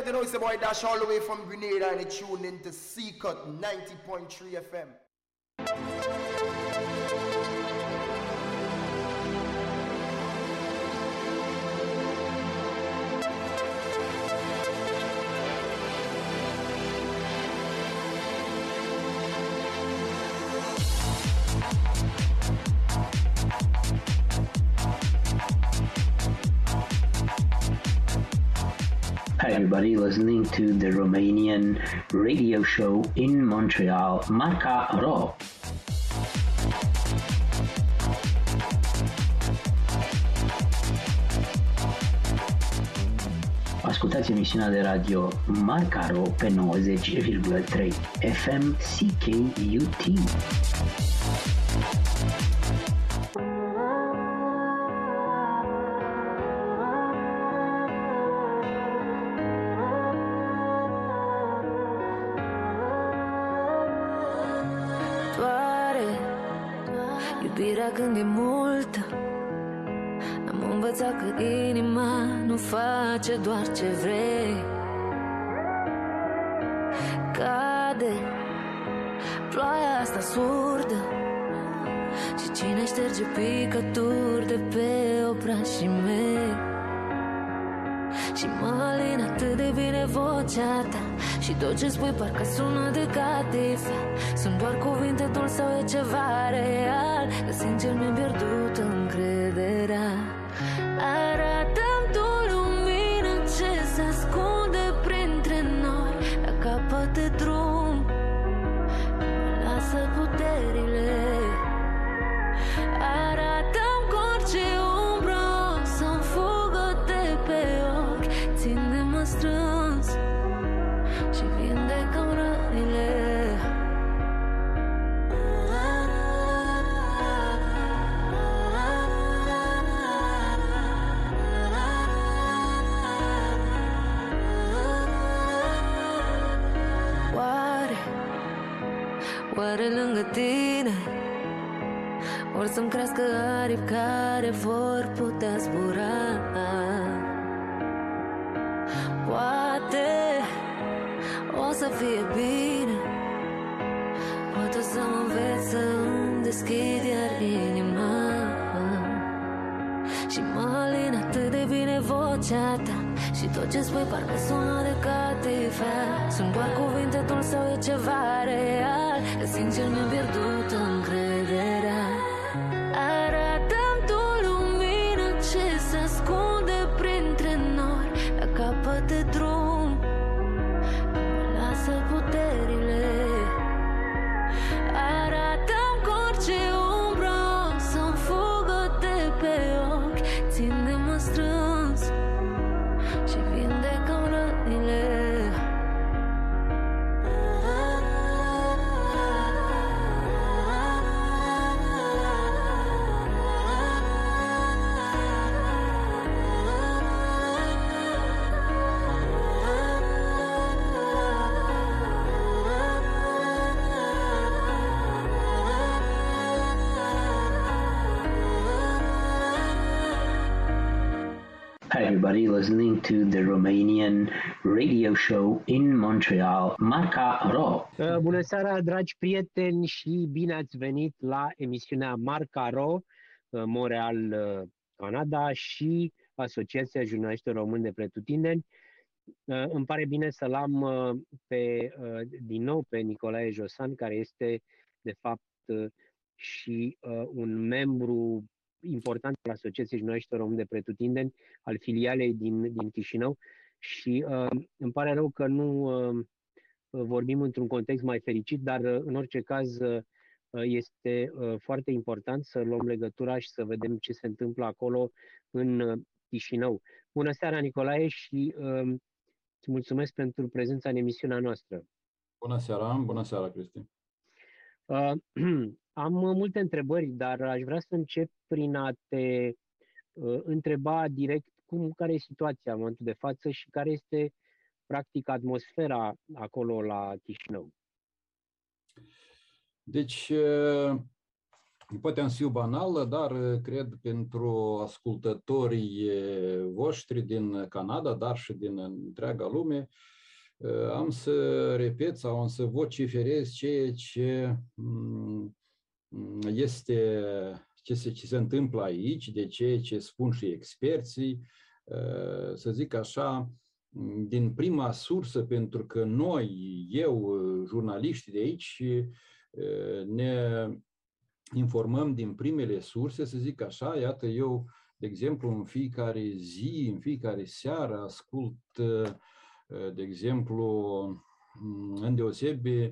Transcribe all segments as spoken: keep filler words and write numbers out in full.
you know it's the boy Dash all the way from Grenada and it's tuned into C-Cut ninety point three F M. Hi everybody, listening to the Romanian radio show in Montreal, Marca Ro. Ascultați emisiunea de radio Marca Ro pe nouăzeci virgulă trei F M C K U T. Iubirea când e multă, am învățat că inima nu face doar ce vrei. Cade ploaia asta surdă și cine șterge picături de pe obrașii mei. Și mă alin atât de bine vocea ta și tot ce spui parcă sună de catifea. Sunt doar cuvinte dulci sau e ceva real? Că sincer mi-am pierdut încrederea. Arată-mi tu lumină ce se ascunde printre noi la capăt de drum, mă lasă puterile. Arată-mi cu orice umbră să-mi fugă de pe ochi. Ține-mă strâns și vindecă-mi rănile. Oare, oare lângă tine or să-mi crească aripi care vor putea zbura? Poate o să fie bine, poate o să mă înveți să îmi deschid iar inima. Și mă alin atât de bine vocea ta și tot ce spui parcă sună de catifea. Sunt doar cuvinte dulci sau e ceva real? Că sincer mi-am pierdut încrederea. Arată-mi tu lumină ce se ascunde printre noi la capăt de drum, mă lasă puterile. Arată-mi cu orice umbră să-mi fugă de pe ochi. Ține-mă strâns și vindecă-mi rănile. Hi everybody, listening to the Romanian radio show in Montreal, Marca Ro. Bună seara, dragi prieteni, și bine ați venit la emisiunea Marca Ro, Montreal, Canada, și Asociația Jurnaliștilor Români de Pretutindeni. Îmi pare bine să-l am pe, din nou pe Nicolae Josan, care este de fapt și un membru important al Asociației Jurnaliștilor Români de Pretutindeni, al filialei din, din Chișinău, și uh, îmi pare rău că nu uh, vorbim într-un context mai fericit, dar uh, în orice caz uh, este uh, foarte important să luăm legătura și să vedem ce se întâmplă acolo în uh, Chișinău. Bună seara, Nicolae, și uh, îți mulțumesc pentru prezența în emisiunea noastră. Bună seara, bună seara, Cristi. Uh, am multe întrebări, dar aș vrea să încep prin a te uh, întreba direct cum, care e situația în momentul de față și care este practic atmosfera acolo la Chișinău. Deci, Poate am să fiu banal, dar cred pentru ascultătorii voștri din Canada, dar și din întreaga lume, am să repet sau am să vociferez ceea ce este, ce se, ce se întâmplă aici, de ceea ce spun și experții, să zic așa, din prima sursă, pentru că noi, eu, jurnaliștii de aici, ne informăm din primele surse, să zic așa. Iată, eu, de exemplu, în fiecare zi, în fiecare seară, ascult, de exemplu, îndeosebi,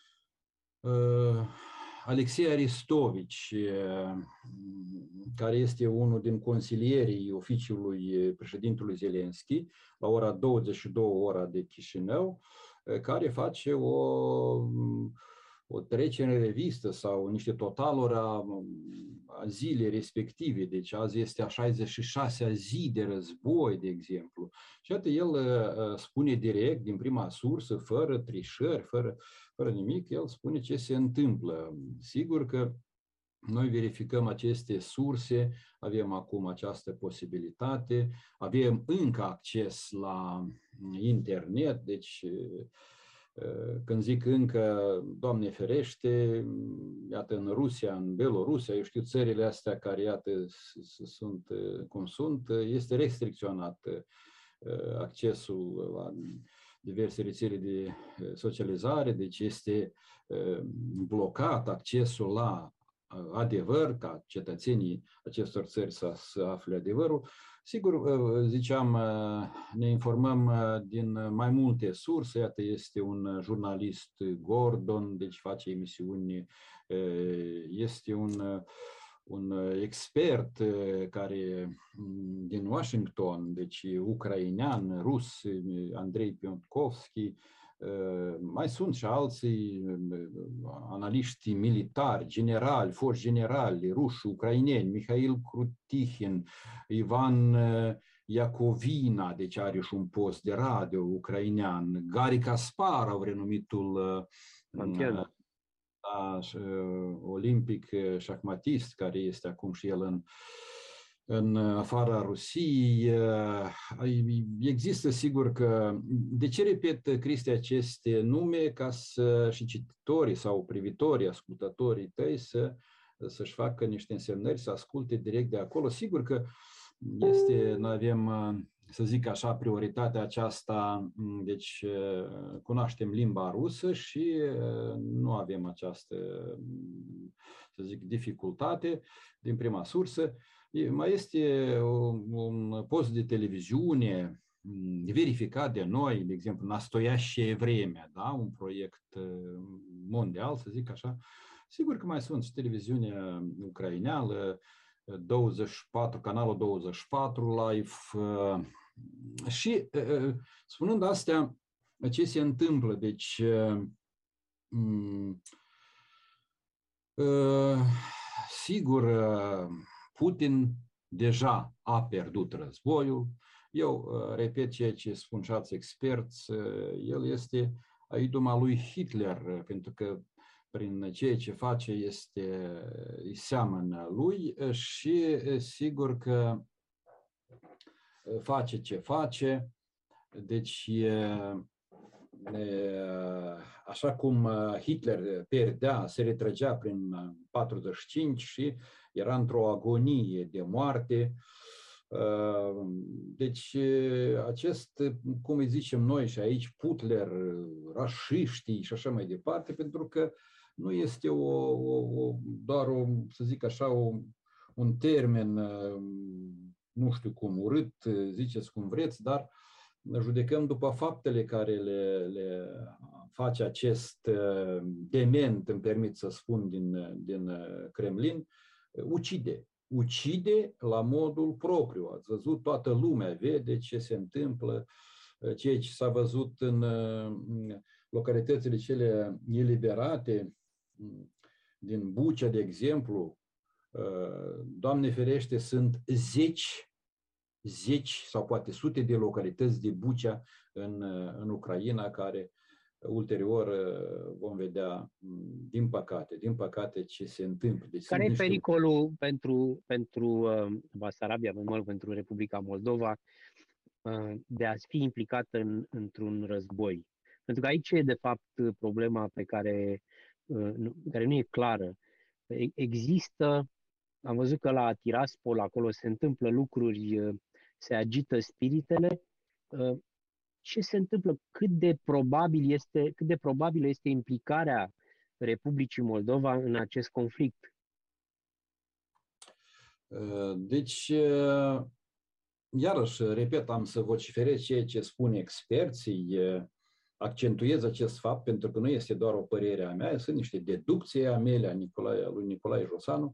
Alexei Aristovici, care este unul din consilierii oficiului președintelui Zelenski, la ora douăzeci și două ora de Chișinău, care face o, o trecere în revistă sau niște totaluri a, a zilei respective. Deci azi este a șaizeci și șasea zi de război, de exemplu. Și atât el spune direct, din prima sursă, fără trișări, fără, fără nimic, el spune ce se întâmplă. Sigur că noi verificăm aceste surse, avem acum această posibilitate, avem încă acces la internet, deci când zic încă, Doamne ferește, iată, în Rusia, în Belorusia, eu știu, țările astea care, iată, sunt cum sunt, este restricționat accesul la diverse rețele de socializare, deci este blocat accesul la adevăr, ca cetățenii acestor țări să, să afle adevărul. Sigur, ziceam, ne informăm din mai multe surse. Iată, este un jurnalist, Gordon, deci face emisiuni, este un, un expert care din Washington, deci ucrainean, rus, Andrei Piontkovski. Mai sunt și alții analiști militari, generali, foști generali, ruși, ucraineni, Mihail Krutihin, Ivan Iacovina, deci are și un post de radio ucrainean, Gari Kasparov, renumitul Campion. olimpic șahmatist, care este acum și el în în afara Rusiei. Există, sigur că... De ce repet, Cristi, aceste nume? Ca să și cititorii sau privitorii, ascultătorii tăi să, să-și facă niște însemnări, să asculte direct de acolo. Sigur că este, noi avem, să zic așa, prioritatea aceasta, deci cunoaștem limba rusă și nu avem această, să zic, dificultate din prima sursă. Mai este un post de televiziune verificat de noi, de exemplu, Nastoyașe Vremea, da? Un proiect mondial, să zic așa. Sigur că mai sunt și televiziunea ucraineală, douăzeci și patru, canalul douăzeci și patru live. Și spunând astea, ce se întâmplă? Deci, sigur, Putin deja a pierdut războiul. Eu repet ceea ce spun și alți experți, el este idoma lui Hitler, pentru că prin ceea ce face este, îi seamănă lui și sigur că face ce face. Deci, așa cum Hitler pierdea, se retrăgea prin patruzeci și cinci și era într-o agonie de moarte. Deci acest, cum îi zicem noi și aici, Putler, rașiștii și așa mai departe, pentru că nu este o, o, o, doar o, să zic așa, o, un termen, nu știu cum, urât, ziceți cum vreți, dar judecăm după faptele care le, le face acest dement, îmi permit să spun, din, din Kremlin, ucide. Ucide la modul propriu. Ați văzut, toată lumea vede ce se întâmplă, ceea ce s-a văzut în localitățile cele eliberate, din Bucea, de exemplu. Doamne ferește, sunt zeci, zeci sau poate sute de localități de Bucea în, în Ucraina care ulterior vom vedea, din păcate, din păcate ce se întâmplă. Deci care e niște... pericolul pentru, pentru uh, Basarabia, pentru Republica Moldova, uh, de a fi implicată în, într-un război? Pentru că aici e, de fapt, problema pe care, uh, nu, care nu e clară. Există, am văzut că la Tiraspol, acolo se întâmplă lucruri, uh, se agită spiritele. Uh, ce se întâmplă? Cât de probabil este, cât de probabilă este implicarea Republicii Moldova în acest conflict? Deci, iarăși, repet, am să vociferez ceea ce spun experții, accentuez acest fapt pentru că nu este doar o părere a mea, sunt niște deducții a mele, a, Nicolae, a lui Nicolae Josanu.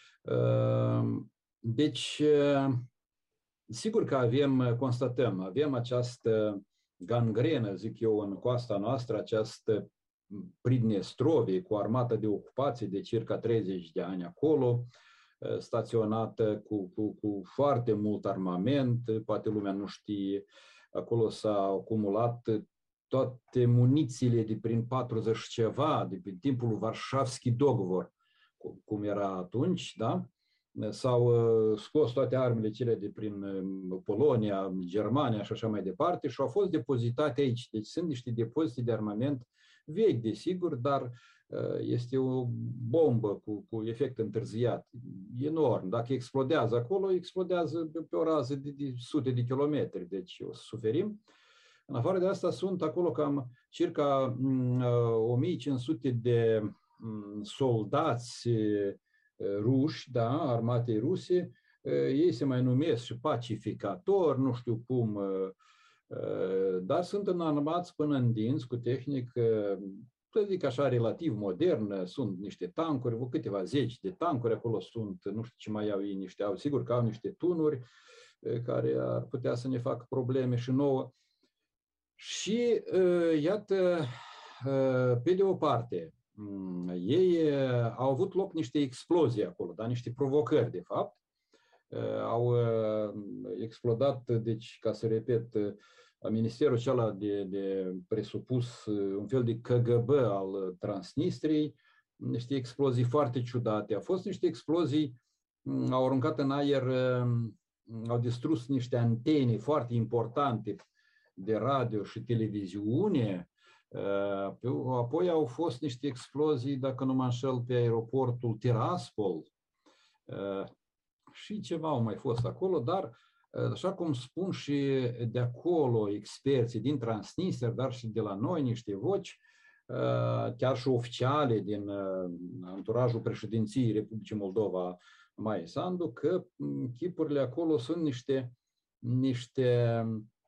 Deci, sigur că avem, constatăm, avem această gangrenă, zic eu, în coasta noastră, această Pridnestrovie cu armată de ocupație de circa treizeci de ani acolo, staționată cu, cu, cu foarte mult armament, poate lumea nu știe, acolo s-au acumulat toate munițiile de prin patruzeci ceva, de prin timpul lui Varșavski Dogovor, cum era atunci, da? S-au scos toate armele cele de prin Polonia, Germania și așa mai departe și au fost depozitate aici. Deci sunt niște depozite de armament vechi, desigur, dar este o bombă cu, cu efect întârziat, enorm. Dacă explodează acolo, explodează pe o rază de, de sute de kilometri, deci o să suferim. În afară de asta sunt acolo cam circa o mie cinci sute de soldați ruși, da, armatei ruse, ei se mai numesc și pacificatori, nu știu cum, dar sunt înarmați până în dinți cu tehnică, să zic așa, relativ modernă, sunt niște tancuri, câteva zeci de tancuri, acolo sunt, nu știu ce mai au ei, niște, au, sigur că au niște tunuri care ar putea să ne facă probleme și nouă. Și iată, pe de o parte, ei au avut loc niște explozii acolo, dar niște provocări, de fapt. Au explodat, deci, ca să repet, ministerul acela de, de presupus un fel de K G B al Transnistriei, niște explozii foarte ciudate. Au fost niște explozii, au aruncat în aer, au distrus niște antene foarte importante de radio și televiziune. Apoi au fost niște explozii, dacă nu mă înșel, pe aeroportul Tiraspol și ceva au mai fost acolo, dar așa cum spun și de acolo experții din Transnistria, dar și de la noi niște voci, chiar și oficiale din anturajul președinției Republicii Moldova, Maia Sandu, că chipurile acolo sunt niște, niște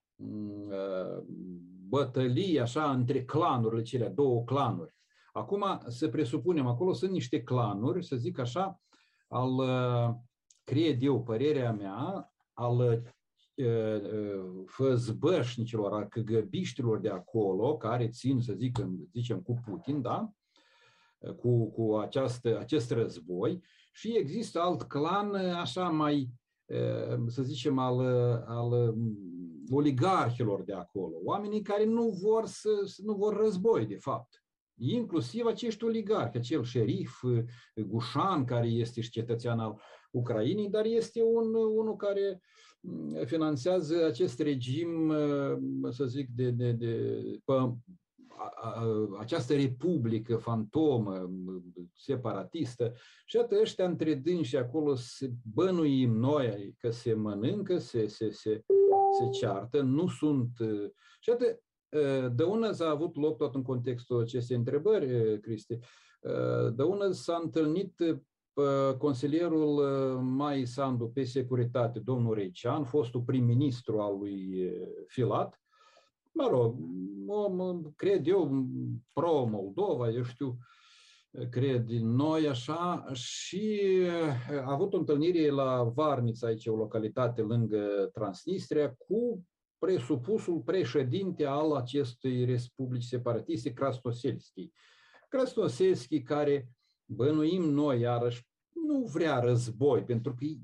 bătălii așa între clanurile cele, două clanuri. Acum să presupunem, acolo sunt niște clanuri, să zic așa, al, cred eu, părerea mea, al făzbășnicilor, al căgăbiștilor de acolo, care țin, să zic, zicem, cu Putin, da? Cu, cu această, acest război, și există alt clan așa mai, să zicem, al, al oligarhilor de acolo, oamenii care nu vor, să, nu vor război, de fapt. Inclusiv acești oligarhi, acel șerif Gușan, care este și cetățean al Ucrainei, dar este un, unul care finanțează acest regim, să zic, de, de, de pă, a, a, această republică fantomă, separatistă. Și atât ăștia între dânsi acolo se bănuim noi că se mănâncă, se, se, se, se ceartă, nu sunt... Și atât, de ună s-a avut loc, tot în contextul acestei întrebări, Cristi, de ună s-a întâlnit consilierul Maia Sandu pe securitate, domnul Reician, fostul prim-ministru al lui Filat, mă rog, om, cred eu, pro-Moldova, eu știu, cred noi așa, și a avut o întâlnire la Varnița, aici o localitate lângă Transnistria, cu presupusul președinte al acestei republici separatiste, Krasnoselski. Krasnoselski, care bănuim noi, iarăși, nu vrea război, pentru că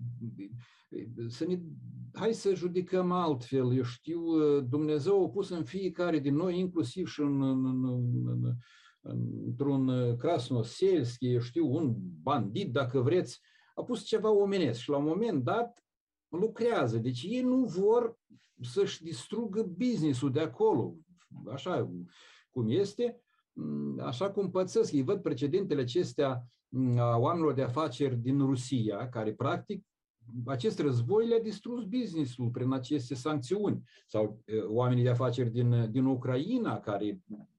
să ne, hai să judecăm altfel. Eu știu, Dumnezeu a pus în fiecare din noi, inclusiv și în, în, în, în, într-un Krasnoselski, eu știu, un bandit, dacă vreți, a pus ceva omenesc și la un moment dat lucrează. Deci ei nu vor să-și distrugă business-ul de acolo, așa cum este, așa cum pățesc. Ei văd precedentele acestea a oamenilor de afaceri din Rusia, care practic acest război le-a distrus business-ul prin aceste sancțiuni. Sau oamenii de afaceri din, din Ucraina, care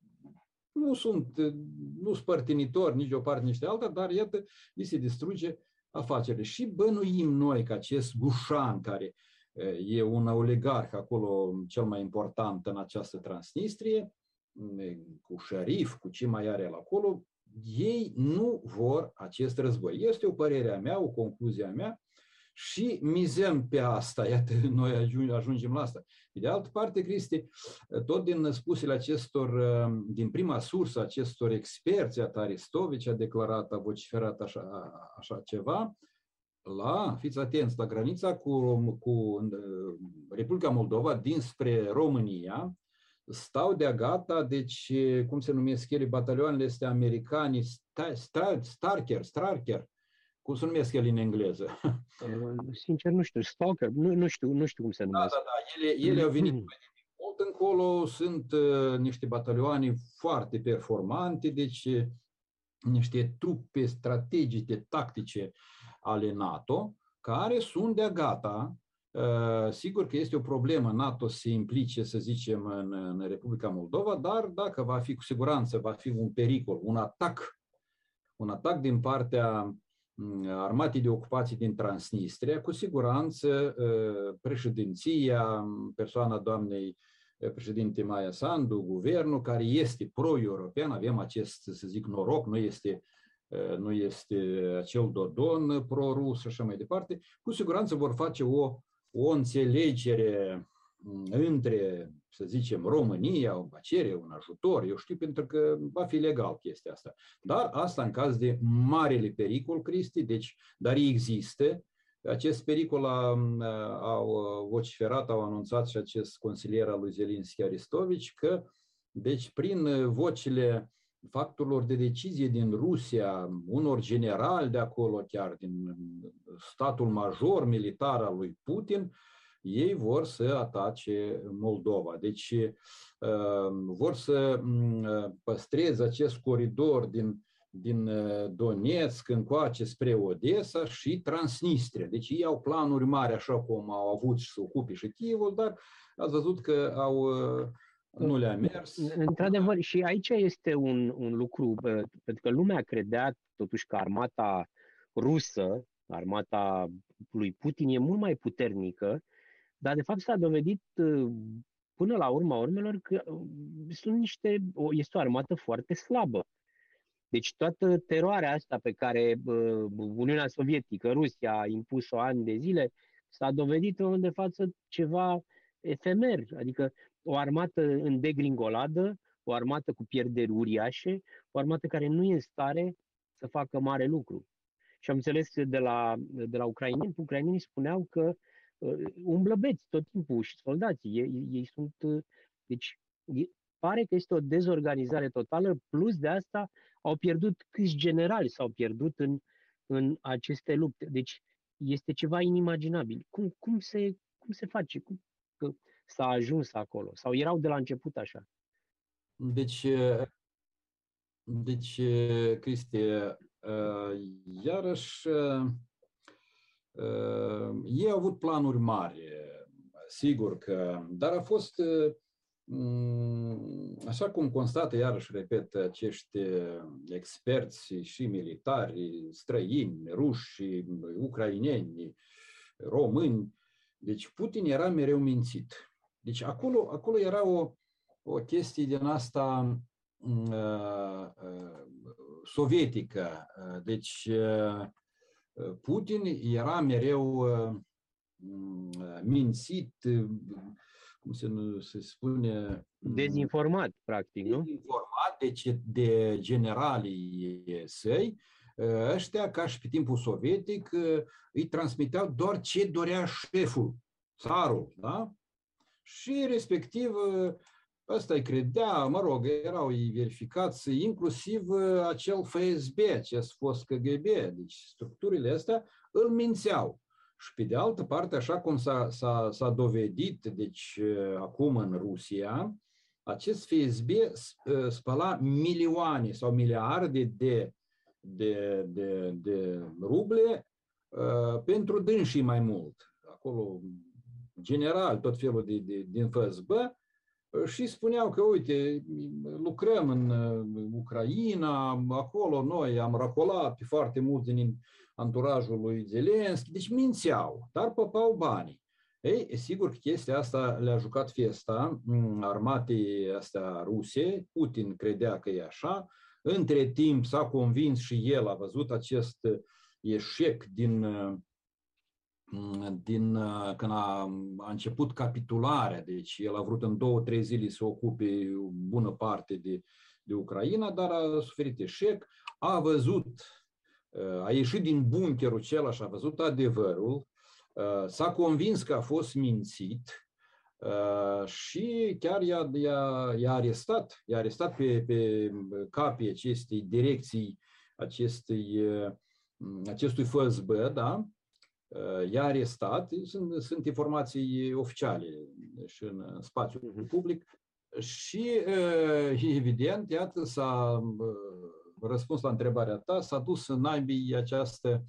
nu sunt, nu sunt părtinitori nici de o parte, nici de alta, dar iată, li se distruge afacerile. Și bănuim noi că acest Gușan, care e un oligarh acolo cel mai important în această Transnistrie, cu șerif, cu ce mai are el acolo, ei nu vor acest război. Este o părere a mea, o concluzie a mea și mizăm pe asta. Iată, noi ajungem la asta. De altă parte, Cristi, tot din spusele acestor, din prima sursă acestor experți, Aristovici a declarat, a vociferat așa, așa ceva, la, fiți atenți, la granița cu, cu Republica Moldova, dinspre România, stau de-a gata, deci, cum se numesc ele, batalioanele astea americane, Starker, Starker, cum se numesc ele în engleză? Sincer, nu știu, Stalker, nu, nu, știu, nu știu cum se numesc. Da, da, da, ele, ele au venit mult încolo, sunt uh, niște batalioane foarte performante, deci niște trupe strategice, tactice ale NATO, care sunt de-a gata. Uh, sigur că este o problemă NATO să se implice, să zicem, în, în Republica Moldova, dar dacă va fi, cu siguranță, va fi un pericol, un atac, un atac din partea armatei de ocupație din Transnistria, cu siguranță președinția, persoana doamnei președinte Maia Sandu, guvernul care este pro-european, avem acest, să zic, noroc, nu este, nu este acel Dodon pro-rus și așa mai departe, cu siguranță vor face o, o înțelegere între, să zicem, România, o cere un ajutor, eu știu, pentru că va fi legal chestia asta. Dar asta în caz de marele pericol, Cristi, deci, dar există. Acest pericol a, au vociferat, au anunțat și acest consilier al lui Zelinski Aristovici că, deci, prin vocile factorilor de decizie din Rusia, unor generali de acolo, chiar din statul major militar al lui Putin, ei vor să atace Moldova. Deci vor să păstreze acest coridor din, din Donetsk încoace spre Odessa și Transnistria. Deci ei au planuri mari, așa cum au avut și să ocupe și Kievul, dar ați văzut că au, nu le-a mers. Într-adevăr, și aici este un, un lucru, pentru că lumea credea totuși că armata rusă, armata lui Putin, e mult mai puternică, dar de fapt s-a dovedit până la urma urmelor că sunt niște, este o armată foarte slabă. Deci toată teroarea asta pe care Uniunea Sovietică, Rusia a impus-o ani de zile, s-a dovedit în de față ceva efemer, adică o armată în degringoladă, o armată cu pierderi uriașe, o armată care nu e în stare să facă mare lucru. Și am înțeles de la, de la ucraineni, ucrainenii spuneau că umblă beți tot timpul și soldații. Ei, ei sunt, deci pare că este o dezorganizare totală, plus de asta au pierdut câți generali s-au pierdut în, în aceste lupte. Deci este ceva inimaginabil. Cum, cum, se, cum se face? Cum că s-a ajuns acolo? Sau erau de la început așa? Deci, deci Cristi, iarăși Uh, ei au avut planuri mari, sigur că, dar a fost, uh, așa cum constată, iarăși repet, acești experți și militari străini, ruși, ucraineni, români, deci Putin era mereu mințit. Deci acolo, acolo era o, o chestie din asta uh, uh, sovietică, deci uh, Putin era mereu uh, mințit, cum se, se spune... Dezinformat, practic, nu? Dezinformat, deci de generalii săi, ăștia, ca și pe timpul sovietic, îi transmiteau doar ce dorea șeful, țarul, da? Și respectiv ăsta îi credea, mă rog, erau verificați, inclusiv acel F S B, acest fost K G B, deci structurile astea îl mințeau. Și pe de altă parte, așa cum s-a, s-a, s-a dovedit, deci acum în Rusia, acest F S B spăla milioane sau miliarde de, de, de, de ruble uh, pentru dânsii mai mult. Acolo, general, tot felul de, de, din F S B, și spuneau că, uite, lucrăm în Ucraina, acolo noi am racolat pe foarte mulți din anturajul lui Zelenski, deci mințeau, dar păpau banii. Ei, sigur că chestia asta le-a jucat fiesta armatei astea ruse, Putin credea că e așa, între timp s-a convins și el, a văzut acest eșec din, din când a, a început capitularea, deci el a vrut în două, trei zile să ocupe o bună parte de, de Ucraina, dar a suferit eșec, a văzut, a ieșit din bunkerul acela și a văzut adevărul, s-a convins că a fost mințit și chiar i-a, i-a, i-a arestat, i-a arestat pe, pe capii acestei direcții, acestei, acestui F S B, da? I-a arestat, sunt, sunt informații oficiale și în spațiul public și evident, iată, s-a răspuns la întrebarea ta, s-a dus în naibii această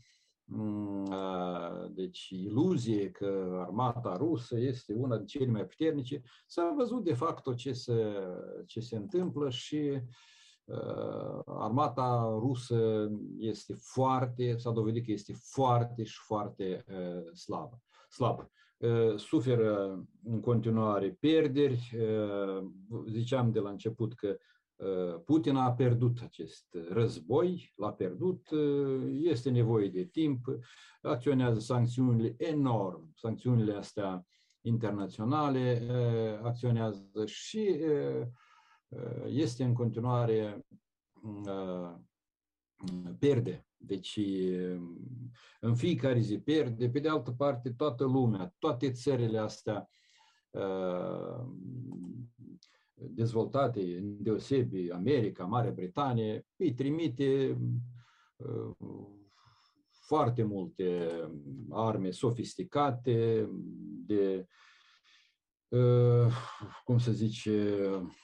deci iluzie că armata rusă este una din cele mai puternice. S-a văzut de fapt ce se, ce se întâmplă și uh, armata rusă este foarte, s-a dovedit că este foarte și foarte uh, slabă. slabă. Uh, suferă în continuare pierderi. Uh, ziceam de la început că Putin a pierdut acest război, l-a pierdut, este nevoie de timp, acționează sancțiunile enorm, sancțiunile astea internaționale acționează și este în continuare pierde. Deci în fiecare zi pierde, pe de altă parte toată lumea, toate țările astea dezvoltate, îndeosebi America, Marea Britanie, îi trimite uh, foarte multe arme sofisticate, de, uh, cum să zice,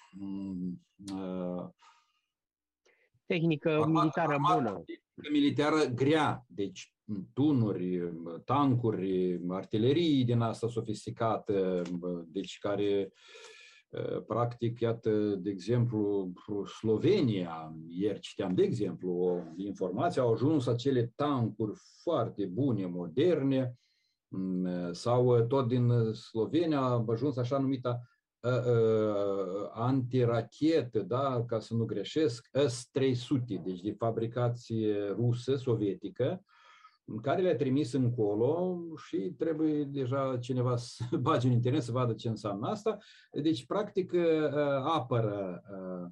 uh, tehnică armata, militară armata, bună. Tehnică militară grea, deci tunuri, tancuri, artilerii din asta sofisticată, deci care practic, iată, de exemplu, Slovenia, ieri citeam, de exemplu, o informație, au ajuns acele tancuri foarte bune, moderne, sau tot din Slovenia a ajuns așa numita uh, uh, antirachetă, da, ca să nu greșesc, S trei sute, deci de fabricație rusă, sovietică, care le-a trimis încolo și trebuie deja cineva să bage în internet să vadă ce înseamnă asta. Deci, practic, apără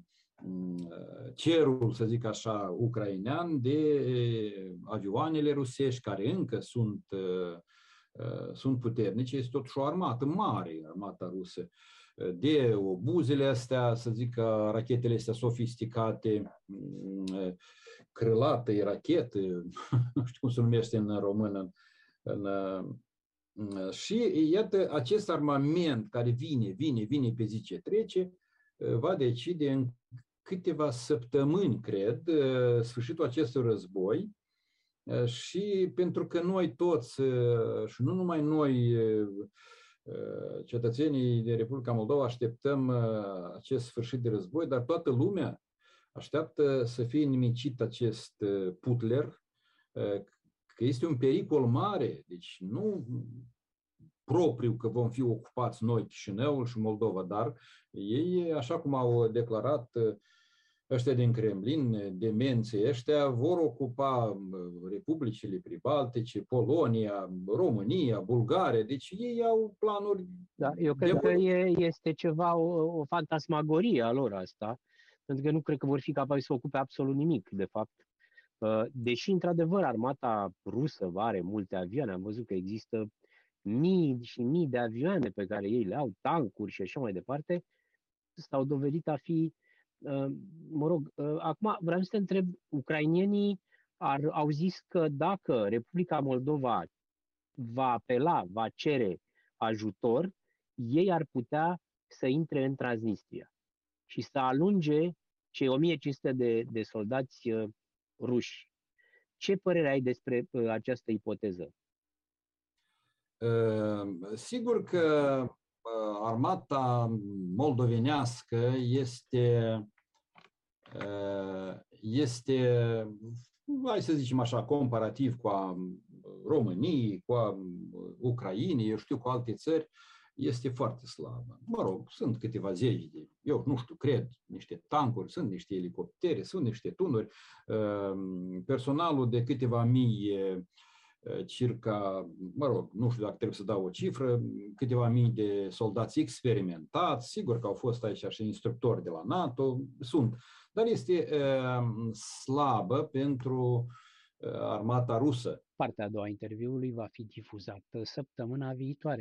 cerul, să zic așa, ucrainean de avioanele rusești care încă sunt, sunt puternice. Este totuși o armată mare, armata rusă, de obuzele astea, să zic, rachetele astea sofisticate, crâlată, rachetă, nu știu cum se numește în română. În, în, și iată, acest armament care vine, vine, vine pe zi ce trece, va decide în câteva săptămâni, cred, sfârșitul acestui război. Și pentru că noi toți, și nu numai noi, cetățenii de Republica Moldova, așteptăm acest sfârșit de război, dar toată lumea așteaptă să fie nimicit acest Putler, că este un pericol mare, deci nu propriu că vom fi ocupați noi, Chișinăul și Moldova, dar ei, așa cum au declarat ăștia din Kremlin, demenții ăștia, vor ocupa republicile pribaltice, Polonia, România, Bulgaria, deci ei au planuri. Da, eu cred că e, este ceva, o, o fantasmagorie a lor asta, pentru că nu cred că vor fi capabili să ocupe absolut nimic, de fapt. Deși, într-adevăr, armata rusă are multe avioane, am văzut că există mii și mii de avioane pe care ei le au, tancuri și așa mai departe, s-au dovedit a fi, mă rog, acum vreau să te întreb, ucrainienii ar, au zis că dacă Republica Moldova va apela, va cere ajutor, ei ar putea să intre în Transnistria și să alunge cei o mie cinci sute de, de soldați uh, ruși. Ce părere ai despre uh, această ipoteză? Uh, sigur că uh, armata moldovenească este, uh, este, hai să zicem așa, comparativ cu a României, cu a Ucrainei, eu știu, cu alte țări, este foarte slabă. Mă rog, sunt câteva zeci de, eu nu știu, cred, niște tancuri, sunt niște elicoptere, sunt niște tunuri, personalul de câteva mii, circa, mă rog, nu știu dacă trebuie să dau o cifră, câteva mii de soldați experimentați, sigur că au fost aici și instructori de la NATO, sunt, dar este slabă pentru armata rusă. Partea a doua a interviului va fi difuzată săptămâna viitoare.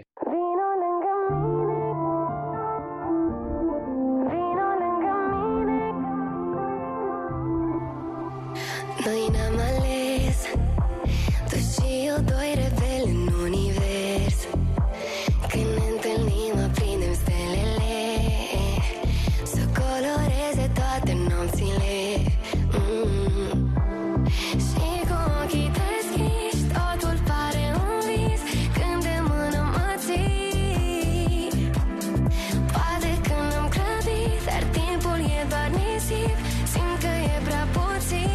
Noi n-am ales, tu și eu doi rebeli în univers. Când ne întâlnim aprindem stelele, să coloreze toate nopțile. mm. Și cu ochii deschiși totul pare un vis. Când de mână mă ții, poate când am grăbit, dar timpul e doar nisip. Simt că e prea puțin.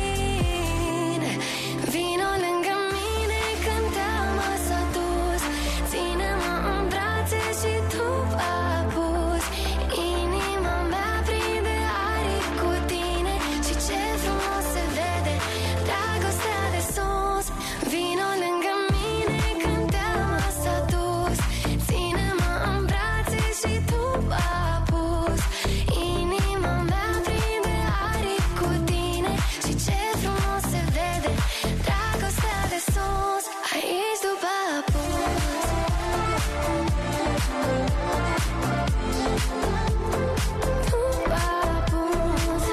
Vino lângă mine când te-am adus, ține-mă în brațe și tu apus. Inima mea prinde aripi cu tine și ce frumos se vede dragostea de sus. Vino lângă mine când te-am adus, ține-mă în brațe și tu apus. Inima mea prinde aripi cu tine și ce frumos se vede dragostea de sus. Aici după apus. După apus.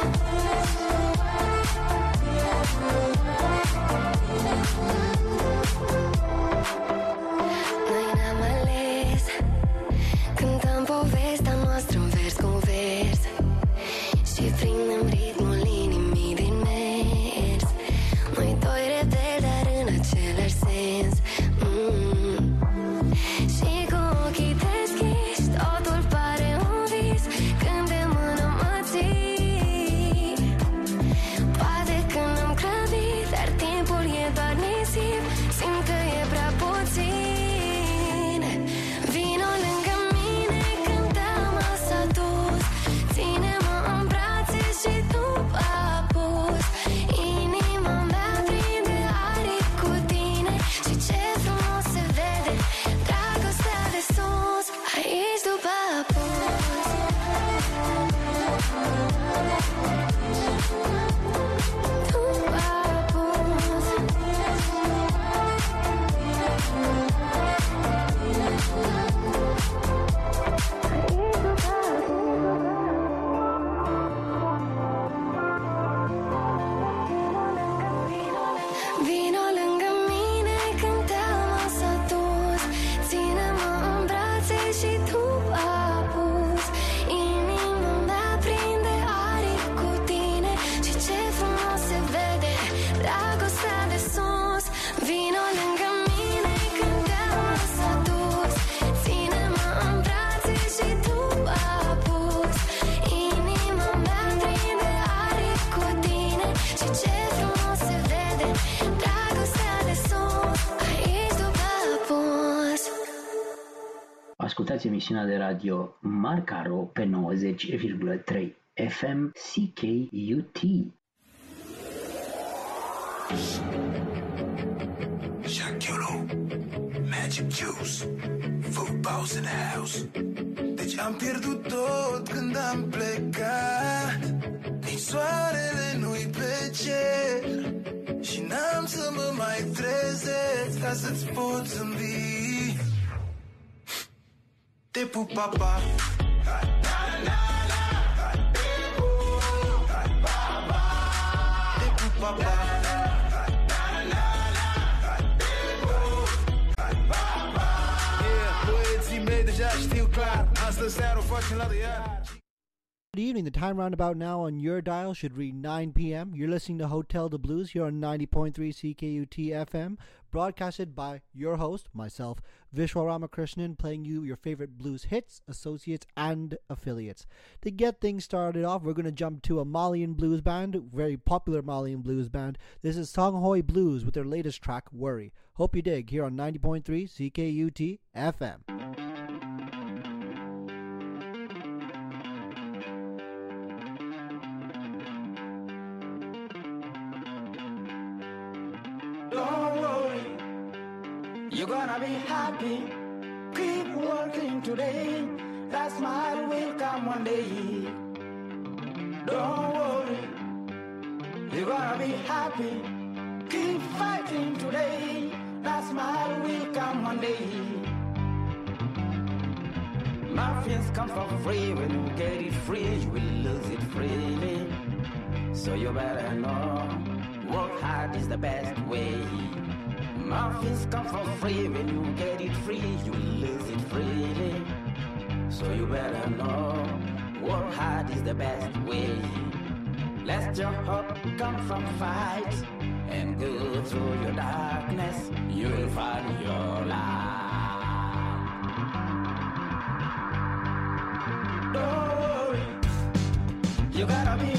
Noi n-am ales, cântăm povestea noastră în vers cu vers și prindem ritmul inimii din mers. Noi doi rebeli, dar în același sens. mm. Și cu ochii deschiși totul pare un vis. Când de mână mă ții, poate când am grăbit, dar timpul e doar nisip. Simt că e prea puțin. Vino lângă mine când te-am adus, ține-mă în brațe și tu apus. Inima mea prinde aripi cu tine și ce frumos se vede dragostea de sus. Aici după apus. După apus. Vino lângă mine când te-am adus, ține-mă în brațe și tu apus. Inima mea prinde aripi cu tine și ce frumos se vede dragostea de sus. Vino lângă mine când te-am adus, ține-mă în brațe și tu apus. Inima mea prinde aripi cu tine și ce frumos se vede dragostea de sus. Aici după apus. Ascultați emisiunea de radio Marcaro pe nouăzeci virgulă trei F M C K U T. Shakiro, Magic Juice, footballs in the house. Deci am pierdut tot când am plecat, nici soarele nu-i pe cer. și n-am să mă mai trezesc ca să-ți pot zâmbi. Te pup, papa. Te pup, papa. Yeah, poeții mei deja știu clar. Astă seară o facem la de iar. Good evening. The time roundabout now on your dial should read nine p.m. You're listening to Hotel de Blues here on ninety point three C K U T F M, broadcasted by your host, myself, Vishwa Ramakrishnan, playing you your favorite blues hits, associates, and affiliates. To get things started off, we're going to jump to a Malian blues band, very popular Malian blues band. This is Songhoi Blues with their latest track, Worry. Hope you dig here on ninety point three C K U T F M. You're gonna be happy. Keep working today. That smile will come one day. Don't worry. You're gonna be happy. Keep fighting today. That smile will come one day. Muffins come for free. When you get it free, you will lose it freely. So you better know, work hard is the best way. Muffins come for free. When you get it free, you lose it freely. So you better know, work hard is the best way. Let your hope come from fight and go through your darkness. You will find your light. Don't worry, you gotta be